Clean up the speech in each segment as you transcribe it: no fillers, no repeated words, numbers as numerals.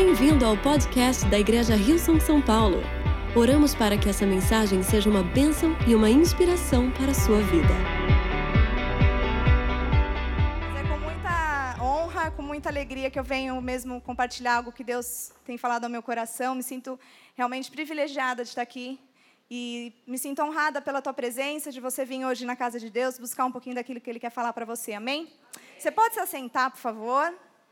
Bem-vindo ao podcast da Igreja Hillsong São Paulo. Oramos para que essa mensagem seja uma bênção e uma inspiração para a sua vida. É com muita honra, com muita alegria que eu venho mesmo compartilhar algo que Deus tem falado ao meu coração. Me sinto realmente privilegiada de estar aqui e me sinto honrada pela tua presença, de você vir hoje na casa de Deus, buscar um pouquinho daquilo que Ele quer falar para você. Amém? Você pode se assentar, por favor?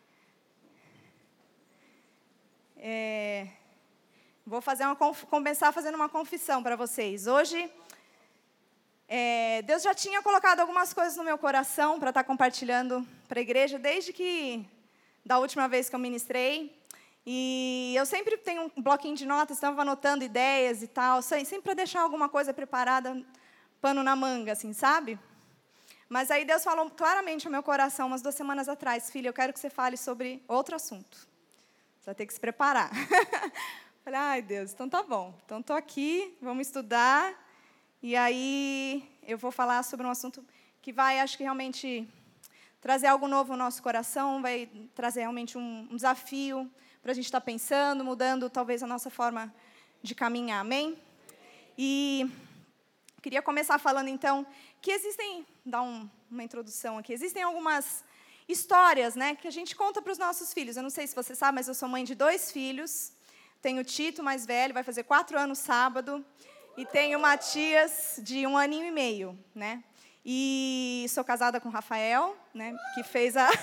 Vou começar fazendo uma confissão para vocês. Hoje, Deus já tinha colocado algumas coisas no meu coração para estar compartilhando para a igreja, desde da última vez que eu ministrei. E eu sempre tenho um bloquinho de notas, estava anotando ideias e tal, sempre para deixar alguma coisa preparada, pano na manga, assim, sabe? Mas aí Deus falou claramente ao meu coração, umas 2 semanas atrás: filha, eu quero que você fale sobre outro assunto. Você vai ter que se preparar. Falei, ai Deus, então tá bom. Então estou aqui, vamos estudar. E aí eu vou falar sobre um assunto que vai, acho que realmente, trazer algo novo no nosso coração, vai trazer realmente um desafio para a gente estar pensando, mudando talvez a nossa forma de caminhar, amém? E queria começar falando então que existem, dar uma introdução aqui, existem algumas histórias, né, que a gente conta para os nossos filhos. Eu não sei se você sabe, mas eu sou mãe de 2 filhos. Tenho o Tito, mais velho, vai fazer 4 anos sábado. E tenho o Matias, de 1 aninho e meio, né? E sou casada com o Rafael, né, que fez a...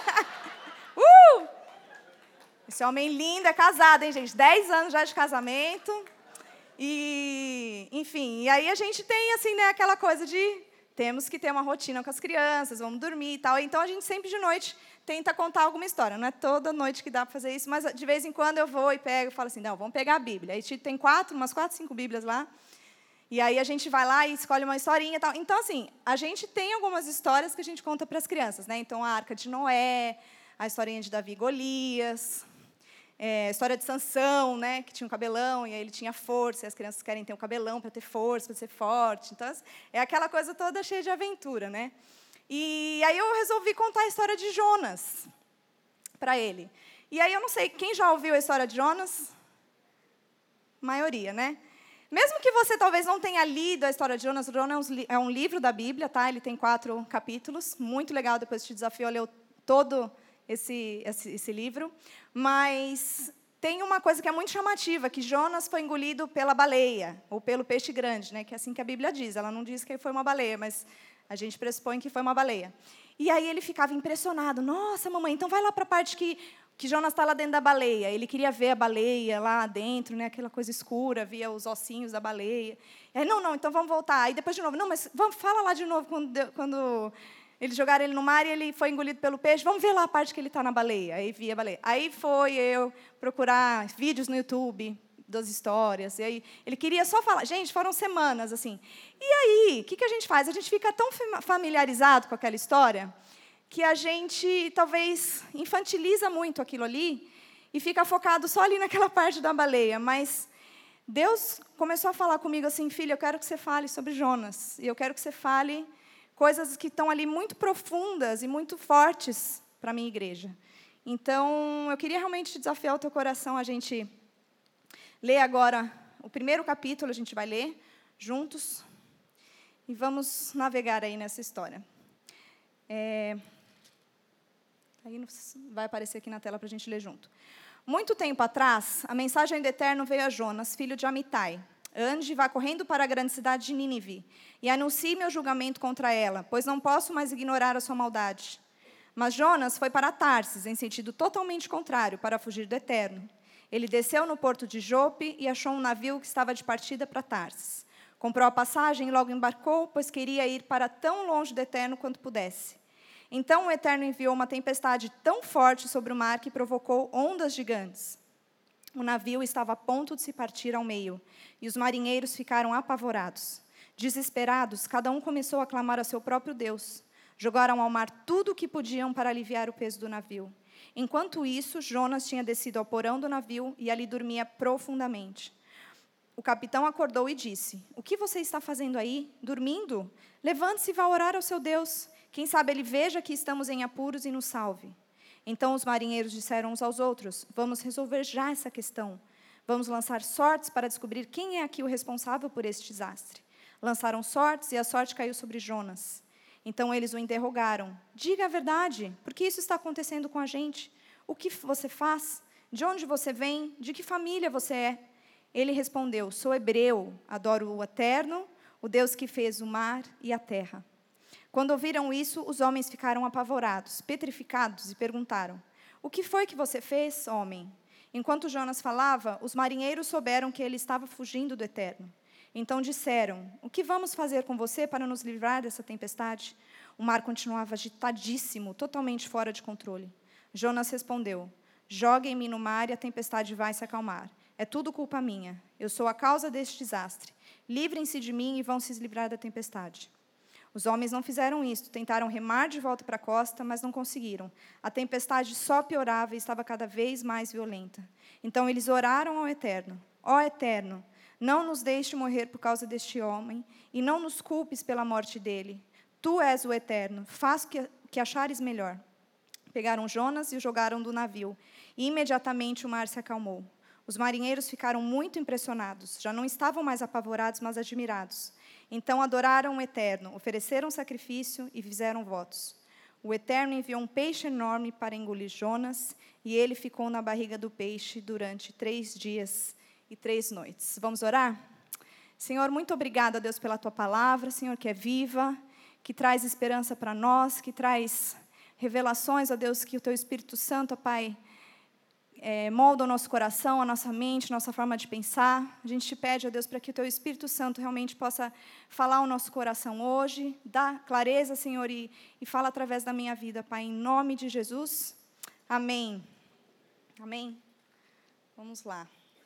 Esse homem lindo, é casado, hein, gente? 10 anos já de casamento. E, enfim, e aí a gente tem, assim, né, aquela coisa de... Temos que ter uma rotina com as crianças, vamos dormir e tal. Então, a gente sempre de noite tenta contar alguma história. Não é toda noite que dá para fazer isso, mas de vez em quando eu vou e pego e falo assim, não, vamos pegar a Bíblia. Aí tem umas 4, 5 Bíblias lá. E aí a gente vai lá e escolhe uma historinha e tal. Então, assim, a gente tem algumas histórias que a gente conta para as crianças, né? Então, a Arca de Noé, a historinha de Davi e Golias, a história de Sansão, né, que tinha um cabelão, e aí ele tinha força, e as crianças querem ter um cabelão para ter força, para ser forte. Então, é aquela coisa toda cheia de aventura, né? E aí eu resolvi contar a história de Jonas para ele. E aí eu não sei, quem já ouviu a história de Jonas? Maioria, né? Mesmo que você talvez não tenha lido a história de Jonas, Jonas é um livro da Bíblia, tá? Ele tem 4 capítulos, muito legal, depois te desafio a ler todo esse livro, mas tem uma coisa que é muito chamativa, que Jonas foi engolido pela baleia, ou pelo peixe grande, né, que é assim que a Bíblia diz. Ela não diz que foi uma baleia, mas a gente pressupõe que foi uma baleia. E aí ele ficava impressionado. Nossa, mamãe, então vai lá para a parte que Jonas está lá dentro da baleia. Ele queria ver a baleia lá dentro, né, aquela coisa escura, via os ossinhos da baleia. E aí, não, então vamos voltar. Aí depois de novo, não, mas fala lá de novo quando eles jogaram ele no mar e ele foi engolido pelo peixe. Vamos ver lá a parte que ele está na baleia. Aí vi a baleia. Aí foi eu procurar vídeos no YouTube das histórias. E aí ele queria só falar. Gente, foram semanas, assim. E aí, o que a gente faz? A gente fica tão familiarizado com aquela história que a gente, talvez, infantiliza muito aquilo ali e fica focado só ali naquela parte da baleia. Mas Deus começou a falar comigo assim, filha, eu quero que você fale sobre Jonas. E eu quero que você fale coisas que estão ali muito profundas e muito fortes para a minha igreja. Então, eu queria realmente desafiar o teu coração a gente ler agora o primeiro capítulo, a gente vai ler juntos e vamos navegar aí nessa história. Aí vai aparecer aqui na tela para a gente ler junto. Muito tempo atrás, a mensagem do Eterno veio a Jonas, filho de Amitai. Ande e vá correndo para a grande cidade de Nínive e anuncie meu julgamento contra ela, pois não posso mais ignorar a sua maldade. Mas Jonas foi para Tarsis, em sentido totalmente contrário, para fugir do Eterno. Ele desceu no porto de Jope e achou um navio que estava de partida para Tarsis. Comprou a passagem e logo embarcou, pois queria ir para tão longe do Eterno quanto pudesse. Então o Eterno enviou uma tempestade tão forte sobre o mar que provocou ondas gigantes. O navio estava a ponto de se partir ao meio, e os marinheiros ficaram apavorados. Desesperados, cada um começou a clamar a seu próprio Deus. Jogaram ao mar tudo o que podiam para aliviar o peso do navio. Enquanto isso, Jonas tinha descido ao porão do navio e ali dormia profundamente. O capitão acordou e disse, o que você está fazendo aí, dormindo? Levante-se e vá orar ao seu Deus. Quem sabe ele veja que estamos em apuros e nos salve. Então os marinheiros disseram uns aos outros: vamos resolver já essa questão. Vamos lançar sortes para descobrir quem é aqui o responsável por este desastre. Lançaram sortes e a sorte caiu sobre Jonas. Então eles o interrogaram: diga a verdade, por que isso está acontecendo com a gente? O que você faz? De onde você vem? De que família você é? Ele respondeu: sou hebreu, adoro o Eterno, o Deus que fez o mar e a terra. Quando ouviram isso, os homens ficaram apavorados, petrificados, e perguntaram: o que foi que você fez, homem? Enquanto Jonas falava, os marinheiros souberam que ele estava fugindo do Eterno. Então disseram: o que vamos fazer com você para nos livrar dessa tempestade? O mar continuava agitadíssimo, totalmente fora de controle. Jonas respondeu: joguem-me no mar e a tempestade vai se acalmar. É tudo culpa minha. Eu sou a causa deste desastre. Livrem-se de mim e vão se livrar da tempestade. Os homens não fizeram isto, tentaram remar de volta para a costa, mas não conseguiram. A tempestade só piorava e estava cada vez mais violenta. Então eles oraram ao Eterno: ó Eterno, não nos deixe morrer por causa deste homem, e não nos culpes pela morte dele. Tu és o Eterno, faz o que achares melhor. Pegaram Jonas e o jogaram do navio, e imediatamente o mar se acalmou. Os marinheiros ficaram muito impressionados, já não estavam mais apavorados, mas admirados. Então adoraram o Eterno, ofereceram sacrifício e fizeram votos. O Eterno enviou um peixe enorme para engolir Jonas, e ele ficou na barriga do peixe durante 3 dias e 3 noites. Vamos orar? Senhor, muito obrigada, Deus, pela Tua palavra, Senhor, que é viva, que traz esperança para nós, que traz revelações, ó Deus, que o Teu Espírito Santo, ó Pai, molda o nosso coração, a nossa mente, a nossa forma de pensar. A gente te pede, ó Deus, para que o Teu Espírito Santo realmente possa falar ao nosso coração hoje, dar clareza, Senhor, e fala através da minha vida, Pai, em nome de Jesus. Amém. Amém. Vamos lá.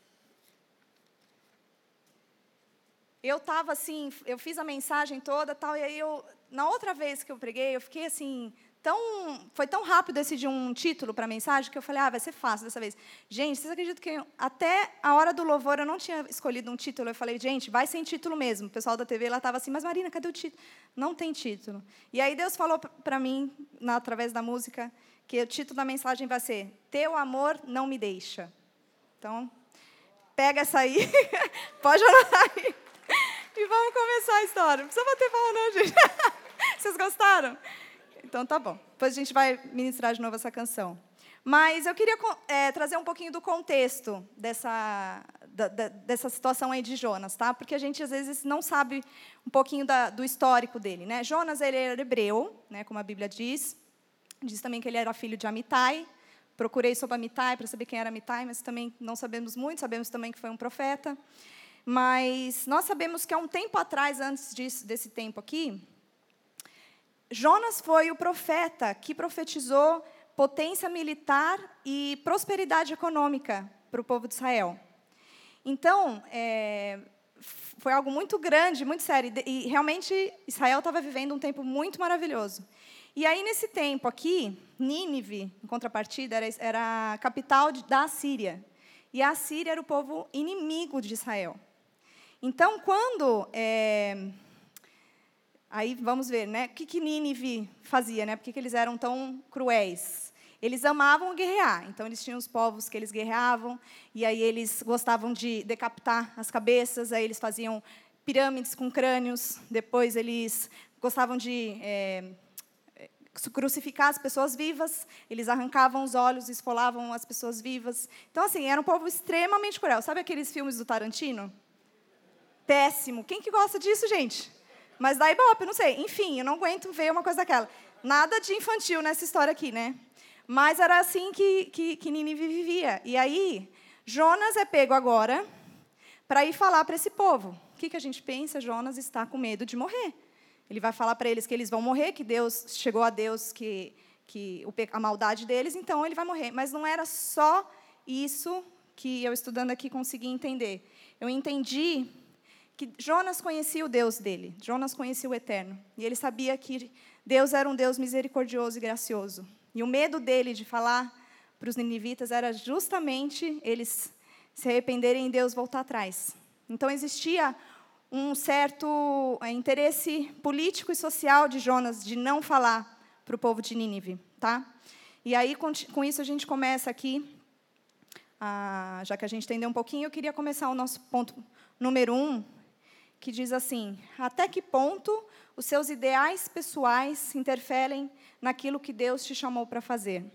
Eu estava assim, eu fiz a mensagem toda, tal, e aí na outra vez que eu preguei, eu fiquei assim, foi tão rápido decidir um título para a mensagem, que eu falei, vai ser fácil dessa vez. Gente, vocês acreditam que até a hora do louvor eu não tinha escolhido um título? Eu falei, gente, vai sem título mesmo. O pessoal da TV lá estava assim, mas Marina, cadê o título? Não tem título. E aí Deus falou para mim, através da música, que o título da mensagem vai ser Teu Amor Não Me Deixa. Então, pega essa aí, pode anotar aí. E vamos começar a história. Não precisa bater palma não, gente. Vocês gostaram? Então, tá bom. Depois a gente vai ministrar de novo essa canção. Mas eu queria trazer um pouquinho do contexto dessa situação aí de Jonas, tá? Porque a gente, às vezes, não sabe um pouquinho do histórico dele, né? Jonas, ele era hebreu, né, como a Bíblia diz. Diz também que ele era filho de Amitai. Procurei sobre Amitai para saber quem era Amitai, mas também não sabemos muito. Sabemos também que foi um profeta. Mas nós sabemos que há um tempo atrás, antes desse tempo aqui, Jonas foi o profeta que profetizou potência militar e prosperidade econômica para o povo de Israel. Então, foi algo muito grande, muito sério. E realmente Israel estava vivendo um tempo muito maravilhoso. E aí, nesse tempo aqui, Nínive, em contrapartida, era a capital da Assíria. E a Assíria era o povo inimigo de Israel. Então, quando... aí, vamos ver, né? O que Nínive fazia, né? Por que eles eram tão cruéis? Eles amavam guerrear. Então, eles tinham os povos que eles guerreavam, e aí eles gostavam de decapitar as cabeças, aí eles faziam pirâmides com crânios, depois eles gostavam de crucificar as pessoas vivas, eles arrancavam os olhos, esfolavam as pessoas vivas. Então, assim, era um povo extremamente cruel. Sabe aqueles filmes do Tarantino? Péssimo. Quem que gosta disso, gente? Mas dá ibope, não sei. Enfim, eu não aguento ver uma coisa daquela. Nada de infantil nessa história aqui, né? Mas era assim que Nínive vivia. E aí, Jonas é pego agora para ir falar para esse povo. O que a gente pensa? Jonas está com medo de morrer. Ele vai falar para eles que eles vão morrer, que Deus chegou a Deus, a maldade deles, então ele vai morrer. Mas não era só isso que eu, estudando aqui, consegui entender. Eu entendi que Jonas conhecia o Deus dele, Jonas conhecia o Eterno, e ele sabia que Deus era um Deus misericordioso e gracioso. E o medo dele de falar para os ninivitas era justamente eles se arrependerem e Deus voltar atrás. Então, existia um certo interesse político e social de Jonas de não falar para o povo de Nínive, tá? E aí, com isso, a gente começa aqui, já que a gente entendeu um pouquinho, eu queria começar o nosso ponto número 1, que diz assim: até que ponto os seus ideais pessoais interferem naquilo que Deus te chamou para fazer?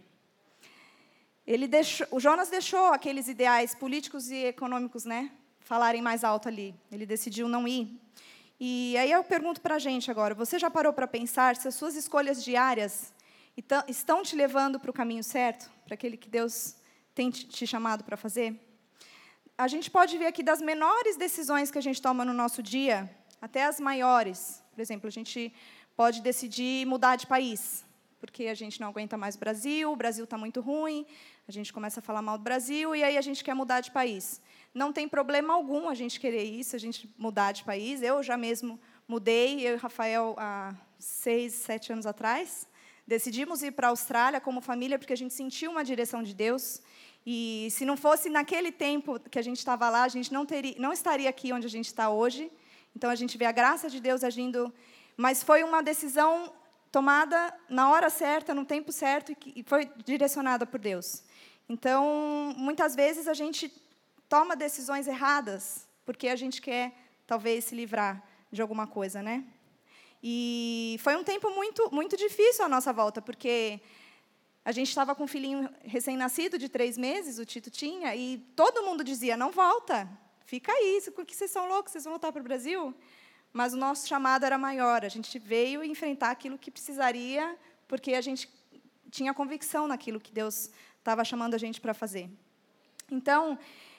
O Jonas deixou aqueles ideais políticos e econômicos, né, falarem mais alto ali. Ele decidiu não ir. E aí eu pergunto para a gente agora, você já parou para pensar se as suas escolhas diárias estão te levando para o caminho certo, para aquele que Deus tem te chamado para fazer? A gente pode ver aqui das menores decisões que a gente toma no nosso dia, até as maiores. Por exemplo, a gente pode decidir mudar de país, porque a gente não aguenta mais o Brasil está muito ruim, a gente começa a falar mal do Brasil, e aí a gente quer mudar de país. Não tem problema algum a gente querer isso, a gente mudar de país. Eu já mesmo mudei, eu e o Rafael, há 6, 7 anos atrás. Decidimos ir para a Austrália como família, porque a gente sentiu uma direção de Deus. E se não fosse naquele tempo que a gente estava lá, a gente não estaria aqui onde a gente está hoje. Então, a gente vê a graça de Deus agindo. Mas foi uma decisão tomada na hora certa, no tempo certo, e foi direcionada por Deus. Então, muitas vezes, a gente toma decisões erradas, porque a gente quer, talvez, se livrar de alguma coisa, né? E foi um tempo muito, muito difícil a nossa volta, porque a gente estava com um filhinho recém-nascido de 3 meses, o Tito tinha, e todo mundo dizia, não volta, fica aí, porque vocês são loucos, vocês vão voltar para o Brasil? Mas o nosso chamado era maior, a gente veio enfrentar aquilo que precisaria, porque a gente tinha convicção naquilo que Deus estava chamando a gente para fazer. Então,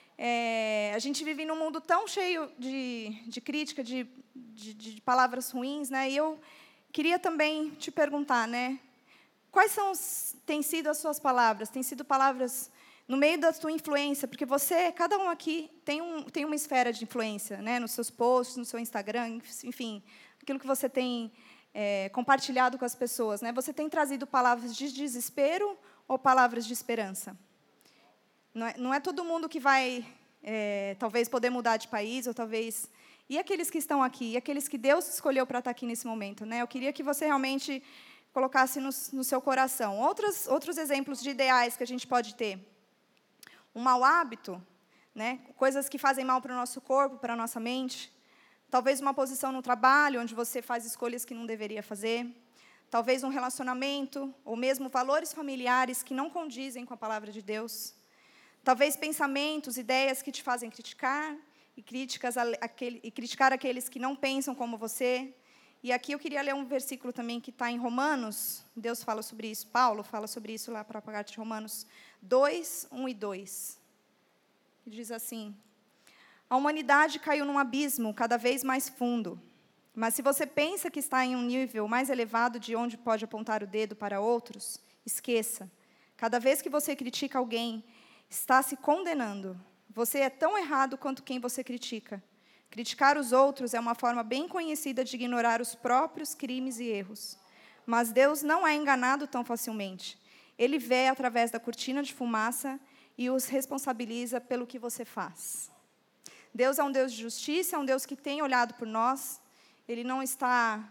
a gente vive num mundo tão cheio de crítica, de palavras ruins, né? E eu queria também te perguntar, né? Quais têm sido as suas palavras? Têm sido palavras no meio da sua influência? Porque cada um aqui tem uma esfera de influência, né? Nos seus posts, no seu Instagram, enfim, aquilo que você tem compartilhado com as pessoas, né? Você tem trazido palavras de desespero ou palavras de esperança? Não é todo mundo que vai, talvez, poder mudar de país, ou talvez... E aqueles que estão aqui? E aqueles que Deus escolheu para estar aqui nesse momento, né? Eu queria que você realmente colocasse no seu coração. Outros exemplos de ideais que a gente pode ter. Um mau hábito, né? Coisas que fazem mal para o nosso corpo, para a nossa mente. Talvez uma posição no trabalho, onde você faz escolhas que não deveria fazer. Talvez um relacionamento, ou mesmo valores familiares que não condizem com a palavra de Deus. Talvez pensamentos, ideias que te fazem criticar, e criticar aqueles que não pensam como você. E aqui eu queria ler um versículo também que está em Romanos. Deus fala sobre isso, Paulo fala sobre isso lá para a parte de Romanos 2, 1 e 2. Que diz assim: a humanidade caiu num abismo cada vez mais fundo. Mas se você pensa que está em um nível mais elevado de onde pode apontar o dedo para outros, esqueça. Cada vez que você critica alguém, está se condenando. Você é tão errado quanto quem você critica. Criticar os outros é uma forma bem conhecida de ignorar os próprios crimes e erros. Mas Deus não é enganado tão facilmente. Ele vê através da cortina de fumaça e os responsabiliza pelo que você faz. Deus é um Deus de justiça, é um Deus que tem olhado por nós. Ele não está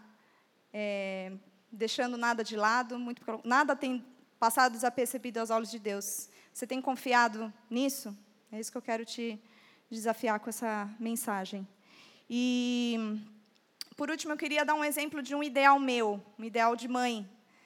deixando nada de lado, nada tem passado desapercebido aos olhos de Deus. Você tem confiado nisso? É isso que eu quero te desafiar com essa mensagem. E, por último, eu queria dar um exemplo de um ideal meu, um ideal de mãe,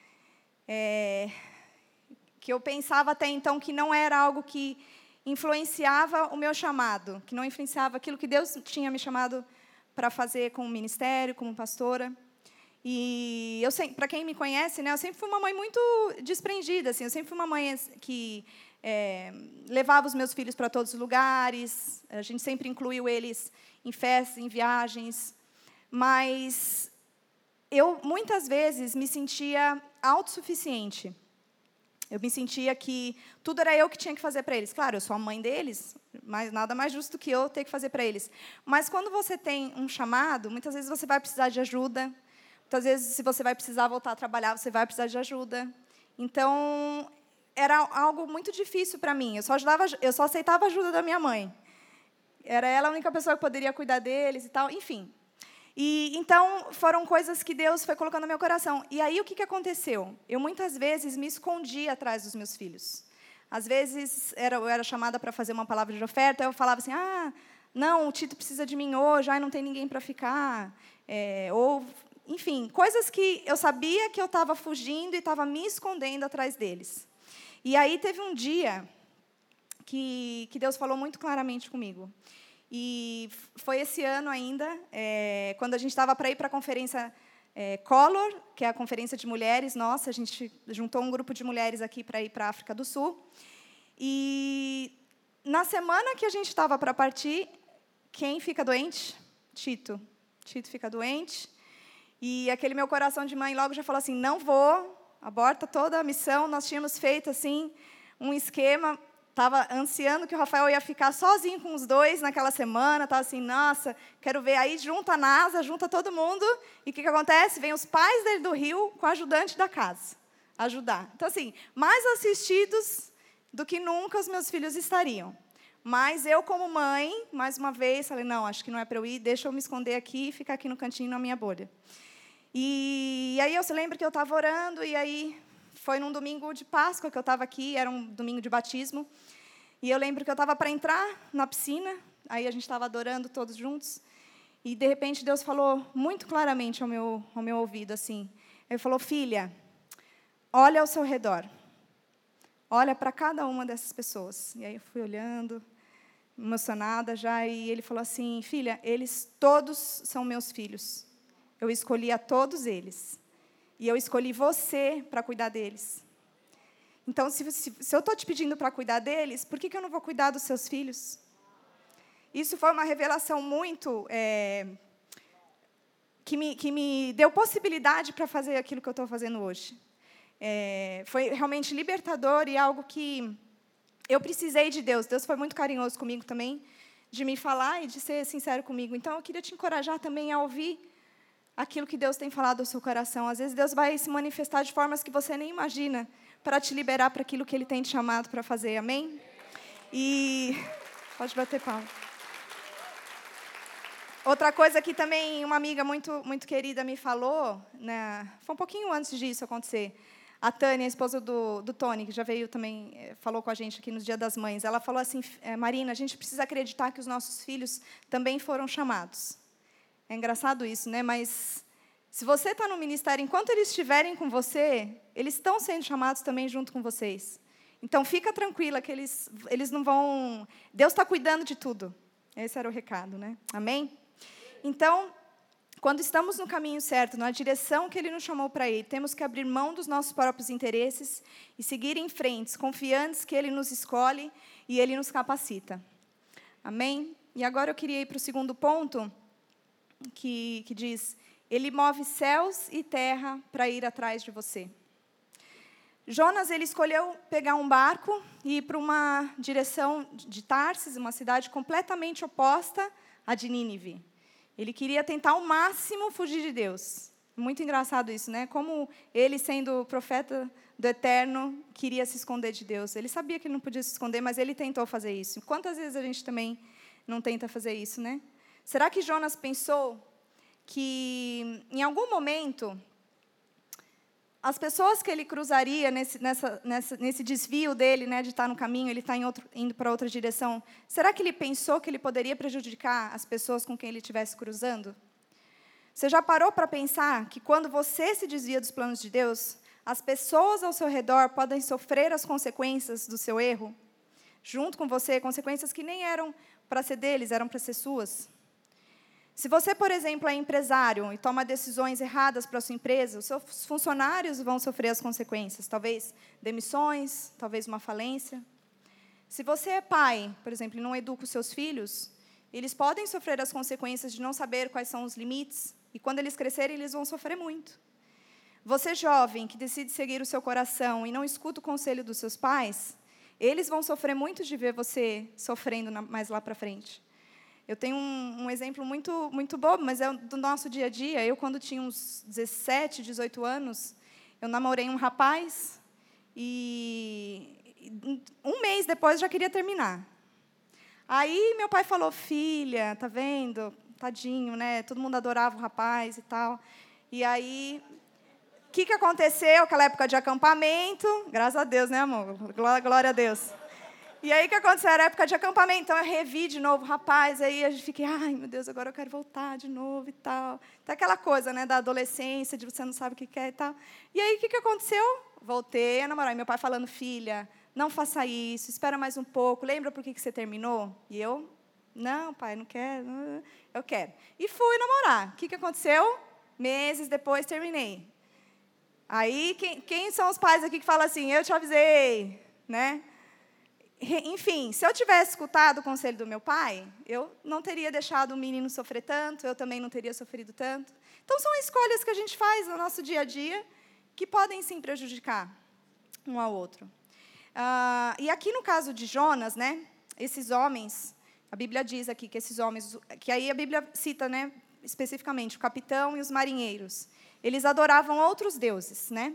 que eu pensava até então que não era algo que influenciava o meu chamado, que não influenciava aquilo que Deus tinha me chamado para fazer como ministério, como pastora. E para quem me conhece, né, eu sempre fui uma mãe muito desprendida, assim, eu sempre fui uma mãe que levava os meus filhos para todos os lugares, a gente sempre incluiu eles em festas, em viagens, mas eu, muitas vezes, me sentia autossuficiente. Eu me sentia que tudo era eu que tinha que fazer para eles. Claro, eu sou a mãe deles, mas nada mais justo que eu ter que fazer para eles. Mas quando você tem um chamado, muitas vezes você vai precisar de ajuda, muitas vezes, se você vai precisar voltar a trabalhar, você vai precisar de ajuda. Então, era algo muito difícil para mim. Eu só aceitava a ajuda da minha mãe. Era ela a única pessoa que poderia cuidar deles e tal, enfim. E então foram coisas que Deus foi colocando no meu coração. E aí o que aconteceu? Eu muitas vezes me escondia atrás dos meus filhos. Às vezes eu era chamada para fazer uma palavra de oferta, eu falava assim: não, o Tito precisa de mim hoje, não tem ninguém para ficar. Enfim, coisas que eu sabia que eu estava fugindo e estava me escondendo atrás deles. E aí teve um dia que Deus falou muito claramente comigo. E foi esse ano ainda, quando a gente estava para ir para a conferência Color, que é a conferência de mulheres nossa. A gente juntou um grupo de mulheres aqui para ir para a África do Sul. E na semana que a gente estava para partir, quem fica doente? Tito. Tito fica doente. E aquele meu coração de mãe logo já falou assim: não vou, aborta toda a missão. Nós tínhamos feito assim um esquema. Estava ansiando que o Rafael ia ficar sozinho com os dois naquela semana. Estava assim: nossa, quero ver. Aí junta a NASA, junta todo mundo. E o que acontece? Vem os pais dele do Rio com o ajudante da casa ajudar. Então, assim, mais assistidos do que nunca os meus filhos estariam. Mas eu, como mãe, mais uma vez, falei: não, acho que não é para eu ir. Deixa eu me esconder aqui e ficar aqui no cantinho, na minha bolha. E aí eu se lembro que eu estava orando, e aí foi num domingo de Páscoa que eu estava aqui, era um domingo de batismo. E eu lembro que eu estava para entrar na piscina, aí a gente estava adorando todos juntos, e de repente Deus falou muito claramente ao meu ouvido, assim. Ele falou: filha, olha ao seu redor, olha para cada uma dessas pessoas. E aí eu fui olhando, emocionada já, e ele falou assim: filha, eles todos são meus filhos. Eu escolhi a todos eles. E eu escolhi você para cuidar deles. Então, se eu estou te pedindo para cuidar deles, por que eu não vou cuidar dos seus filhos? Isso foi uma revelação muito... que me deu possibilidade para fazer aquilo que eu estou fazendo hoje. Foi realmente libertador e algo que eu precisei de Deus. Deus foi muito carinhoso comigo também, de me falar e de ser sincero comigo. Então, eu queria te encorajar também a ouvir aquilo que Deus tem falado ao seu coração. Às vezes, Deus vai se manifestar de formas que você nem imagina, para te liberar para aquilo que Ele tem te chamado para fazer. Amém? E pode bater palma. Outra coisa que também uma amiga muito, muito querida me falou, né, foi um pouquinho antes disso acontecer. A Tânia, a esposa do Tony, que já veio também, falou com a gente aqui no Dia das Mães. Ela falou assim: Marina, a gente precisa acreditar que os nossos filhos também foram chamados. É engraçado isso, né? Mas se você está no ministério, enquanto eles estiverem com você, eles estão sendo chamados também junto com vocês. Então, fica tranquila que eles não vão... Deus está cuidando de tudo. Esse era o recado, né? Amém? Então, quando estamos no caminho certo, na direção que Ele nos chamou para ir, temos que abrir mão dos nossos próprios interesses e seguir em frente, confiantes que Ele nos escolhe e Ele nos capacita. Amém? E agora eu queria ir para o segundo ponto, que diz: Ele move céus e terra para ir atrás de você. Jonas, ele escolheu pegar um barco e ir para uma direção de Tarsis, uma cidade completamente oposta à de Nínive. Ele queria tentar ao máximo fugir de Deus. Muito engraçado isso, né? Como ele, sendo profeta do Eterno, queria se esconder de Deus. Ele sabia que ele não podia se esconder, mas ele tentou fazer isso. Quantas vezes a gente também não tenta fazer isso, né? Será que Jonas pensou que, em algum momento, as pessoas que ele cruzaria nesse desvio dele, né, de estar no caminho, ele está indo para outra direção, será que ele pensou que ele poderia prejudicar as pessoas com quem ele estivesse cruzando? Você já parou para pensar que, quando você se desvia dos planos de Deus, as pessoas ao seu redor podem sofrer as consequências do seu erro, junto com você, consequências que nem eram para ser deles, eram para ser suas? Se você, por exemplo, é empresário e toma decisões erradas para a sua empresa, os seus funcionários vão sofrer as consequências, talvez demissões, talvez uma falência. Se você é pai, por exemplo, e não educa os seus filhos, eles podem sofrer as consequências de não saber quais são os limites, e quando eles crescerem, eles vão sofrer muito. Você, jovem, que decide seguir o seu coração e não escuta o conselho dos seus pais, eles vão sofrer muito de ver você sofrendo mais lá para frente. Eu tenho um exemplo muito, muito bobo, mas é do nosso dia a dia. Eu, quando tinha uns 17, 18 anos, eu namorei um rapaz e um mês depois já queria terminar. Aí meu pai falou: filha, tá vendo? tadinho, né? Todo mundo adorava o rapaz e tal. E aí, o que aconteceu? Aquela época de acampamento, graças a Deus, né, amor? Glória a Deus. E aí, o que aconteceu? Era época de acampamento, então eu revi de novo o rapaz, aí a gente fica, ai, meu Deus, agora eu quero voltar de novo e tal. Tá aquela coisa, né, da adolescência, de você não sabe o que quer e tal. E aí, o que aconteceu? Voltei a namorar. E meu pai falando, filha, não faça isso, espera mais um pouco, lembra por que você terminou? E eu, não, pai, não quero, eu quero. E fui namorar. O que aconteceu? Meses depois, terminei. Aí, quem são os pais aqui que falam assim, eu te avisei, né? Enfim, se eu tivesse escutado o conselho do meu pai, eu não teria deixado o menino sofrer tanto, eu também não teria sofrido tanto. Então, são escolhas que a gente faz no nosso dia a dia que podem, sim, prejudicar um ao outro. E aqui, no caso de Jonas, né, esses homens, a Bíblia diz aqui que esses homens, que aí a Bíblia cita, né, especificamente, o capitão e os marinheiros, eles adoravam outros deuses, né?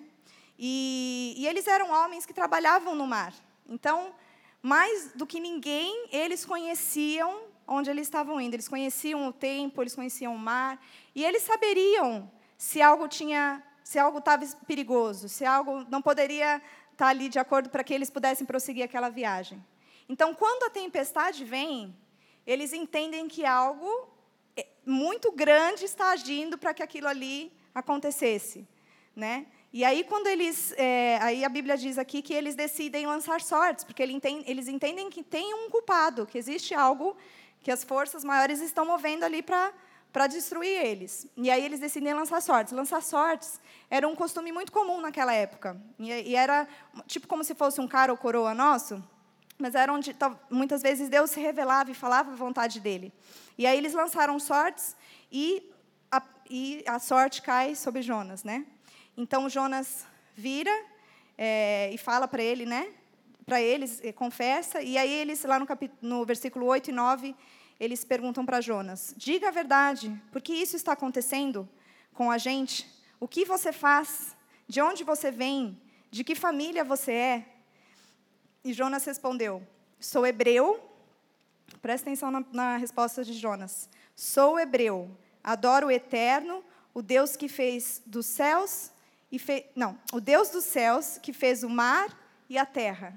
E eles eram homens que trabalhavam no mar. Então, mais do que ninguém, eles conheciam onde eles estavam indo. Eles conheciam o tempo, eles conheciam o mar. E eles saberiam se algo estava perigoso, se algo não poderia estar ali de acordo para que eles pudessem prosseguir aquela viagem. Então, quando a tempestade vem, eles entendem que algo muito grande está agindo para que aquilo ali acontecesse, né? E aí, quando aí a Bíblia diz aqui que eles decidem lançar sortes, porque eles entendem que tem um culpado, que existe algo que as forças maiores estão movendo ali para destruir eles. E aí eles decidem lançar sortes. Lançar sortes era um costume muito comum naquela época. E era tipo como se fosse um cara ou coroa nosso, mas era onde muitas vezes Deus se revelava e falava a vontade dele. E aí eles lançaram sortes e a sorte cai sobre Jonas, né? Então, Jonas vira e fala para ele, né? Para eles, confessa. E aí, eles, lá no versículo 8 e 9, eles perguntam para Jonas, diga a verdade, por que isso está acontecendo com a gente? O que você faz? De onde você vem? De que família você é? E Jonas respondeu, sou hebreu. Presta atenção na resposta de Jonas. Sou hebreu, adoro o Eterno, o Deus que fez dos céus... o Deus dos céus, que fez o mar e a terra.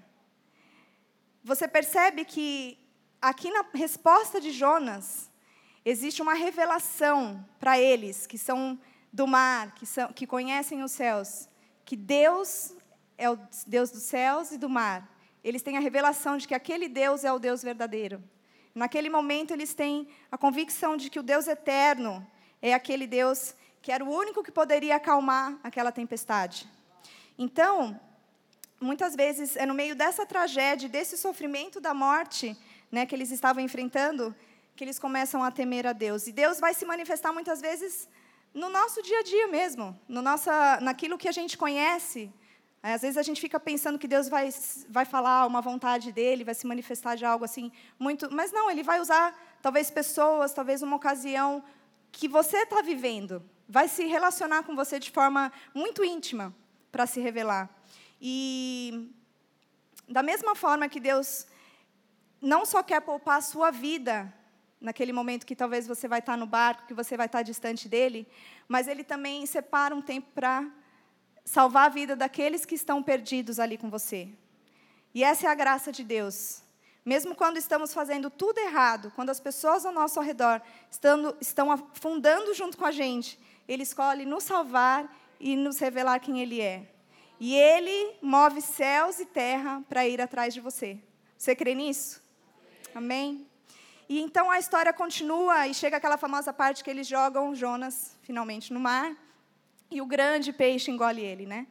Você percebe que, aqui na resposta de Jonas, existe uma revelação para eles, que são do mar, que conhecem os céus, que Deus é o Deus dos céus e do mar. Eles têm a revelação de que aquele Deus é o Deus verdadeiro. Naquele momento, eles têm a convicção de que o Deus eterno é aquele Deus que era o único que poderia acalmar aquela tempestade. Então, muitas vezes, é no meio dessa tragédia, desse sofrimento da morte, né, que eles estavam enfrentando, que eles começam a temer a Deus. E Deus vai se manifestar, muitas vezes, no nosso dia a dia mesmo, naquilo que a gente conhece. Às vezes, a gente fica pensando que Deus vai falar uma vontade dele, vai se manifestar de algo assim, muito... Mas não, ele vai usar, talvez, pessoas, talvez uma ocasião que você está vivendo, vai se relacionar com você de forma muito íntima para se revelar. E, da mesma forma que Deus não só quer poupar a sua vida, naquele momento que talvez você vai estar no barco, que você vai estar distante dele, mas Ele também separa um tempo para salvar a vida daqueles que estão perdidos ali com você. E essa é a graça de Deus. Mesmo quando estamos fazendo tudo errado, quando as pessoas ao nosso redor estão afundando junto com a gente, Ele escolhe nos salvar e nos revelar quem Ele é. E Ele move céus e terra para ir atrás de você. Você crê nisso? Amém? E então a história continua e chega aquela famosa parte que eles jogam Jonas, finalmente, no mar. E o grande peixe engole ele, né?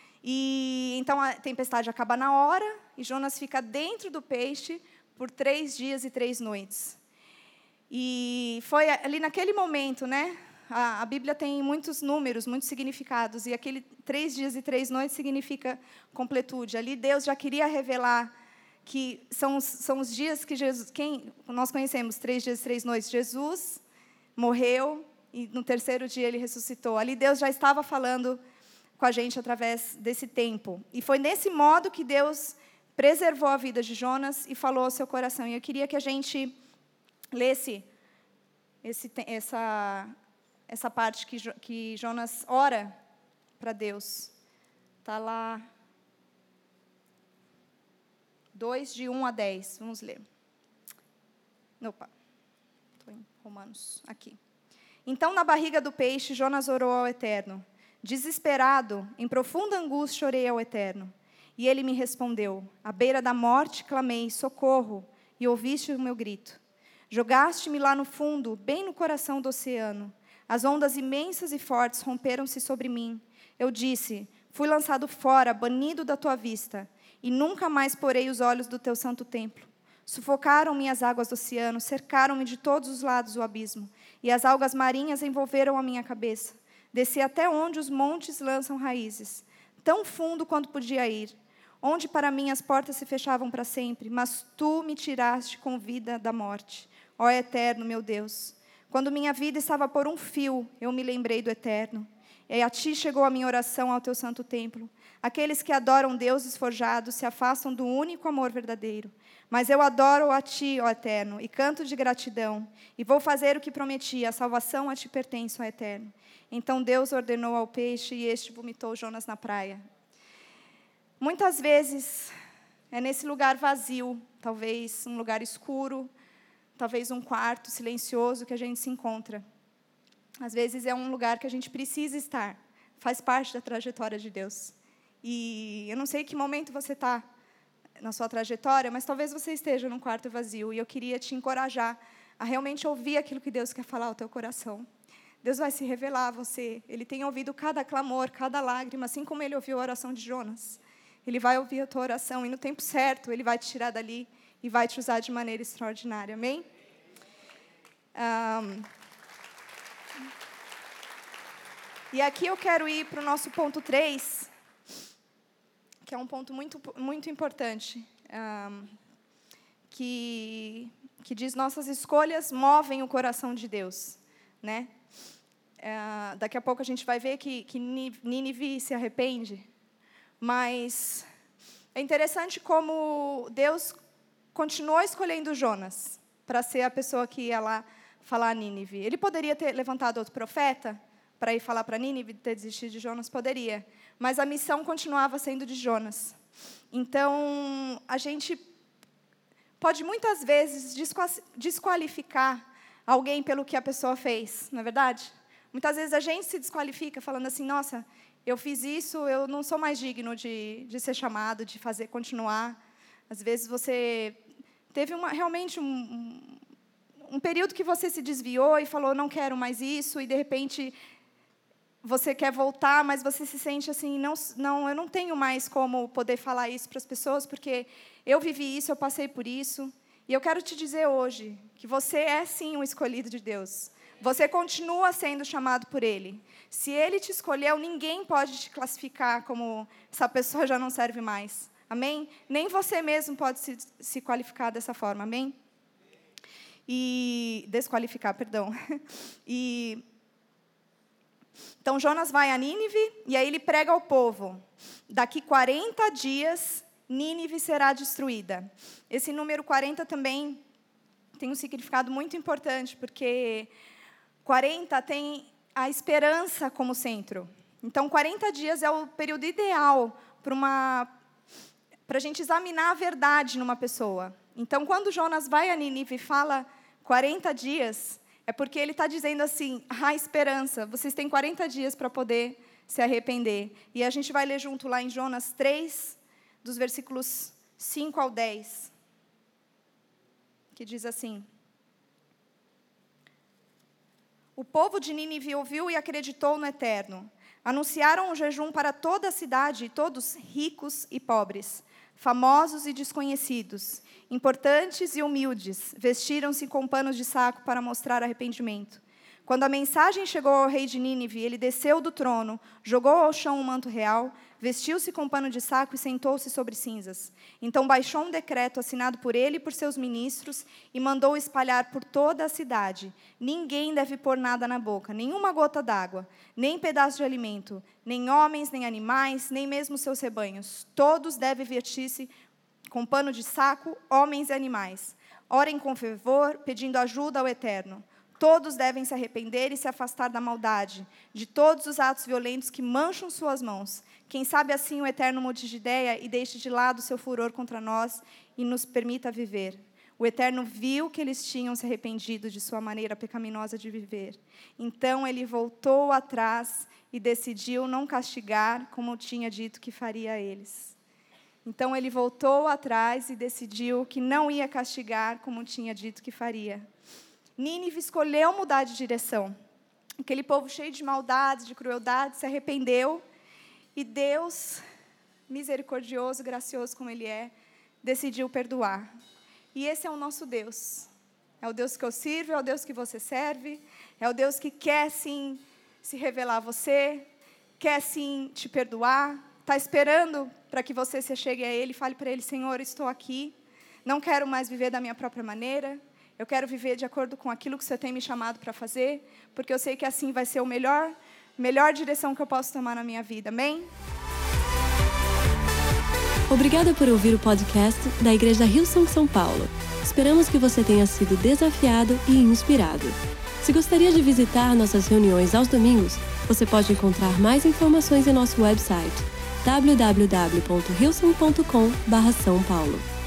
E então a tempestade acaba na hora e Jonas fica dentro do peixe por 3 dias e 3 noites. E foi ali naquele momento, né? A Bíblia tem muitos números, muitos significados. E aquele 3 dias e 3 noites significa completude. Ali Deus já queria revelar que são os dias que nós conhecemos, 3 dias e 3 noites. Jesus morreu e no 3º dia Ele ressuscitou. Ali Deus já estava falando com a gente através desse tempo. E foi nesse modo que Deus preservou a vida de Jonas e falou ao seu coração. E eu queria que a gente lesse essa parte que Jonas ora para Deus. Está lá, 2, de 1 a 10. Vamos ler. Opa, estou em Romanos, aqui. Então, na barriga do peixe, Jonas orou ao Eterno. Desesperado, em profunda angústia, orei ao Eterno. E ele me respondeu. À beira da morte, clamei, socorro, e ouviste o meu grito. Jogaste-me lá no fundo, bem no coração do oceano. As ondas imensas e fortes romperam-se sobre mim. Eu disse, fui lançado fora, banido da tua vista, e nunca mais porei os olhos do teu santo templo. Sufocaram-me as águas do oceano, cercaram-me de todos os lados o abismo, e as algas marinhas envolveram a minha cabeça. Desci até onde os montes lançam raízes, tão fundo quanto podia ir, onde para mim as portas se fechavam para sempre, mas tu me tiraste com vida da morte. Ó Eterno, meu Deus, quando minha vida estava por um fio, eu me lembrei do Eterno. E a ti chegou a minha oração ao teu santo templo. Aqueles que adoram deuses forjados se afastam do único amor verdadeiro. Mas eu adoro a ti, ó Eterno, e canto de gratidão. E vou fazer o que prometi, a salvação a ti pertence, ó Eterno. Então Deus ordenou ao peixe, e este vomitou Jonas na praia. Muitas vezes, é nesse lugar vazio, talvez um lugar escuro, talvez um quarto silencioso que a gente se encontra. Às vezes é um lugar que a gente precisa estar, faz parte da trajetória de Deus. E eu não sei que momento você está na sua trajetória, mas talvez você esteja num quarto vazio, e eu queria te encorajar a realmente ouvir aquilo que Deus quer falar ao teu coração. Deus vai se revelar a você. Ele tem ouvido cada clamor, cada lágrima, assim como Ele ouviu a oração de Jonas. Ele vai ouvir a tua oração, e no tempo certo, Ele vai te tirar dali e vai te usar de maneira extraordinária. Amém? E aqui eu quero ir para o nosso ponto 3, que é um ponto muito, muito importante, que diz: nossas escolhas movem o coração de Deus. Né? Daqui a pouco a gente vai ver que Nínive se arrepende, mas é interessante como Deus continuou escolhendo Jonas para ser a pessoa que ia lá falar a Nínive. Ele poderia ter levantado outro profeta para ir falar para Nínive, ter desistido de Jonas? Poderia. Mas a missão continuava sendo de Jonas. Então, a gente pode muitas vezes desqualificar alguém pelo que a pessoa fez, não é verdade? Muitas vezes a gente se desqualifica falando assim, nossa, eu fiz isso, eu não sou mais digno de ser chamado, de continuar. Às vezes você teve realmente um período que você se desviou e falou, não quero mais isso, e de repente você quer voltar, mas você se sente assim, não, eu não tenho mais como poder falar isso para as pessoas, porque eu vivi isso, eu passei por isso. E eu quero te dizer hoje que você é, sim, um escolhido de Deus. Você continua sendo chamado por Ele. Se Ele te escolheu, ninguém pode te classificar como essa pessoa já não serve mais. Amém? Nem você mesmo pode se qualificar dessa forma. Amém? E desqualificar, perdão. Então, Jonas vai a Nínive, e aí ele prega ao povo. Daqui 40 dias, Nínive será destruída. Esse número 40 também tem um significado muito importante, porque 40 tem a esperança como centro. Então, 40 dias é o período ideal para a gente examinar a verdade numa pessoa. Então, quando Jonas vai a Nínive e fala 40 dias... é porque ele está dizendo assim, há esperança, vocês têm 40 dias para poder se arrepender. E a gente vai ler junto lá em Jonas 3, dos versículos 5 ao 10, que diz assim: o povo de Nínive ouviu e acreditou no Eterno. Anunciaram um jejum para toda a cidade, todos ricos e pobres, famosos e desconhecidos, importantes e humildes, vestiram-se com panos de saco para mostrar arrependimento. Quando a mensagem chegou ao rei de Nínive, ele desceu do trono, jogou ao chão um manto real, vestiu-se com pano de saco e sentou-se sobre cinzas. Então baixou um decreto assinado por ele e por seus ministros e mandou espalhar por toda a cidade: ninguém deve pôr nada na boca, nenhuma gota d'água, nem pedaço de alimento, nem homens, nem animais, nem mesmo seus rebanhos. Todos devem vestir-se com pano de saco, homens e animais. Orem com fervor, pedindo ajuda ao Eterno. Todos devem se arrepender e se afastar da maldade, de todos os atos violentos que mancham suas mãos. Quem sabe assim o Eterno mude de ideia e deixe de lado seu furor contra nós e nos permita viver. O Eterno viu que eles tinham se arrependido de sua maneira pecaminosa de viver. Então ele voltou atrás e decidiu não castigar como tinha dito que faria a eles. Então ele voltou atrás e decidiu que não ia castigar como tinha dito que faria. Nínive escolheu mudar de direção. Aquele povo cheio de maldade, de crueldade, se arrependeu. E Deus, misericordioso, gracioso como Ele é, decidiu perdoar. E esse é o nosso Deus. É o Deus que eu sirvo, é o Deus que você serve. É o Deus que quer, sim, se revelar a você. Quer, sim, te perdoar. Está esperando para que você se chegue a Ele e fale para Ele: Senhor, estou aqui. Não quero mais viver da minha própria maneira. Eu quero viver de acordo com aquilo que você tem me chamado para fazer, porque eu sei que assim vai ser a melhor direção que eu posso tomar na minha vida. Amém? Obrigada por ouvir o podcast da Igreja Hillsong São Paulo. Esperamos que você tenha sido desafiado e inspirado. Se gostaria de visitar nossas reuniões aos domingos, você pode encontrar mais informações em nosso website www.hillsong.com/São Paulo.